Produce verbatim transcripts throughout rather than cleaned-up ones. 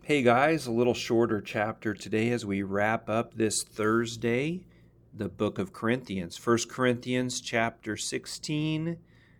Hey guys, a little shorter chapter today as we wrap up this Thursday, the book of Corinthians. First Corinthians chapter sixteen,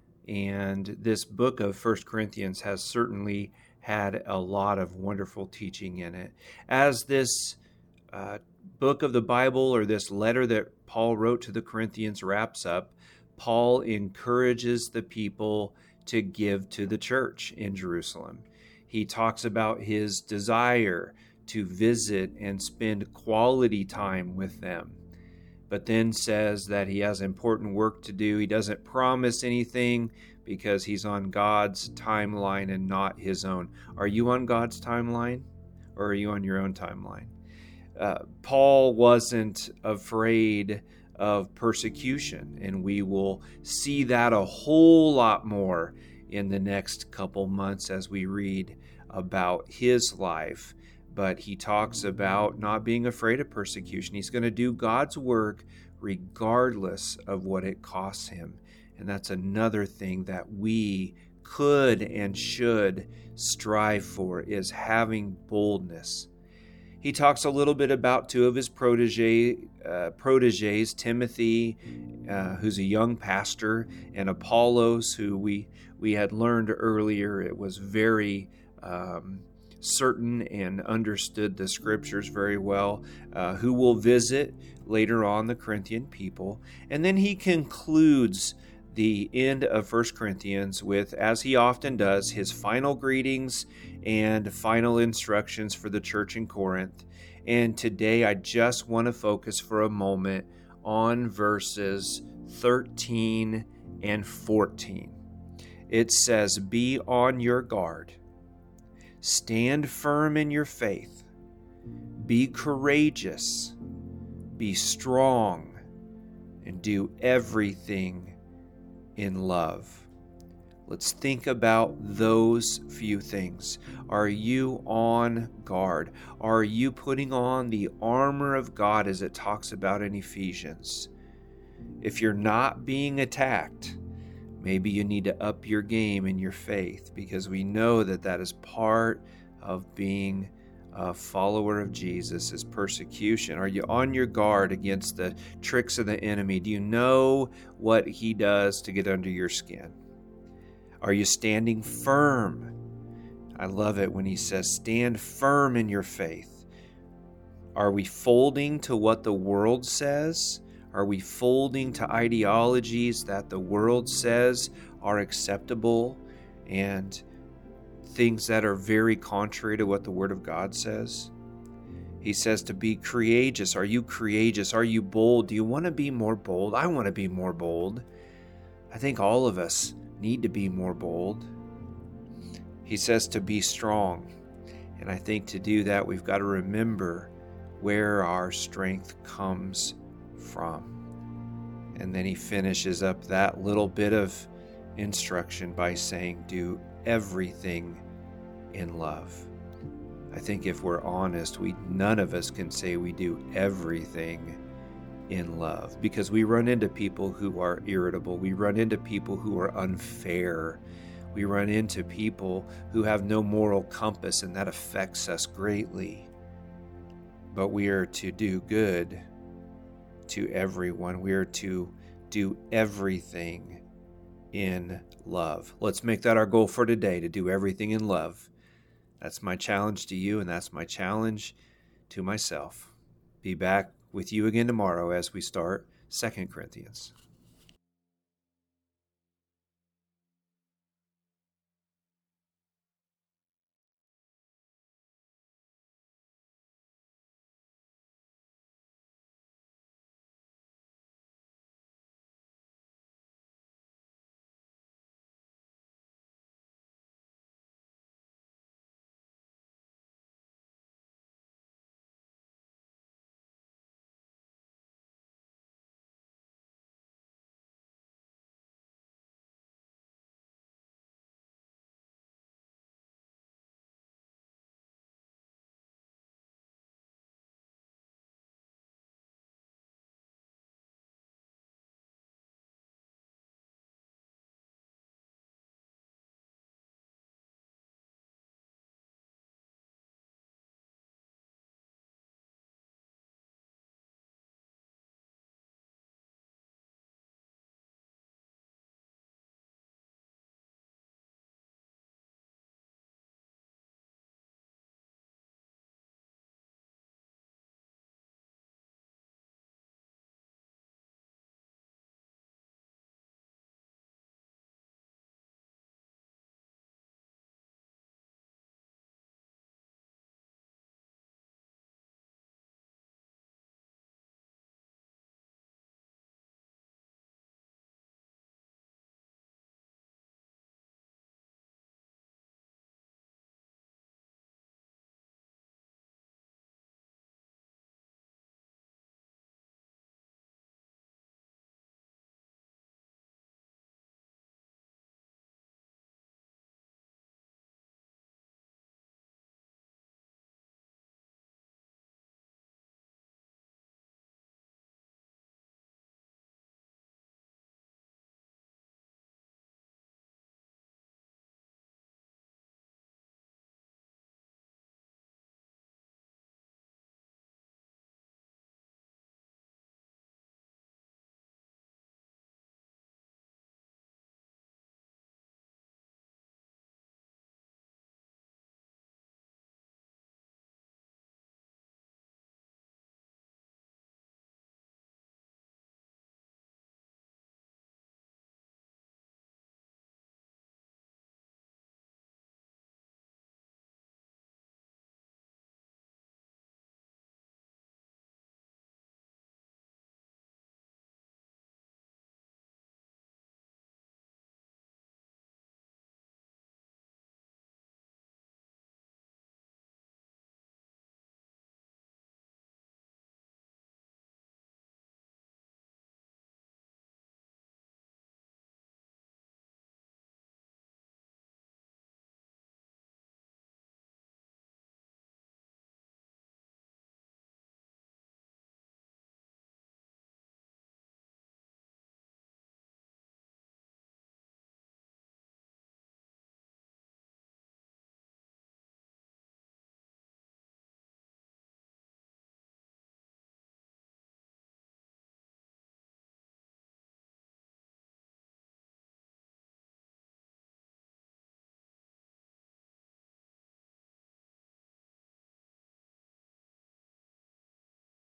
and this book of First Corinthians has certainly had a lot of wonderful teaching in it. As this uh, book of the Bible, or this letter that Paul wrote to the Corinthians, wraps up, Paul encourages the people to give to the church in Jerusalem. He talks about his desire to visit and spend quality time with them, but then says that he has important work to do. He doesn't promise anything because he's on God's timeline and not his own. Are you on God's timeline, or are you on your own timeline? Uh, Paul wasn't afraid of persecution, and we will see that a whole lot more in the next couple months as we read about his life. But he talks about not being afraid of persecution. He's going to do God's work regardless of what it costs him. And that's another thing that we could and should strive for, is having boldness. He talks a little bit about two of his protege, uh, proteges, Timothy, uh, who's a young pastor, and Apollos, who we, we had learned earlier it was very um, certain and understood the scriptures very well, uh, who will visit later on the Corinthian people. And then he concludes the end of First Corinthians with, as he often does, his final greetings and final instructions for the church in Corinth. And today I just want to focus for a moment on verses thirteen and fourteen. It says, "Be on your guard. Stand firm in your faith. Be courageous. Be strong. And do everything in love." Let's think about those few things. Are you on guard? Are you putting on the armor of God as it talks about in Ephesians? If you're not being attacked, maybe you need to up your game in your faith, because we know that that is part of being a follower of Jesus, is persecution. Are you on your guard against the tricks of the enemy? Do you know what he does to get under your skin? Are you standing firm? I love it when he says, stand firm in your faith. Are we folding to what the world says? Are we folding to ideologies that the world says are acceptable and things that are very contrary to what the Word of God says? He says to be courageous. Are you courageous? Are you bold? Do you want to be more bold? I want to be more bold. I think all of us need to be more bold. He says to be strong. And I think to do that, we've got to remember where our strength comes from. And then he finishes up that little bit of instruction by saying, do everything in love. I think if we're honest, we none of us can say we do everything in love, because we run into people who are irritable. We run into people who are unfair. We run into people who have no moral compass, and that affects us greatly. But we are to do good to everyone. We are to do everything in love. Let's make that our goal for today, to do everything in love. That's my challenge to you, and that's my challenge to myself. Be back with you again tomorrow as we start Second Corinthians.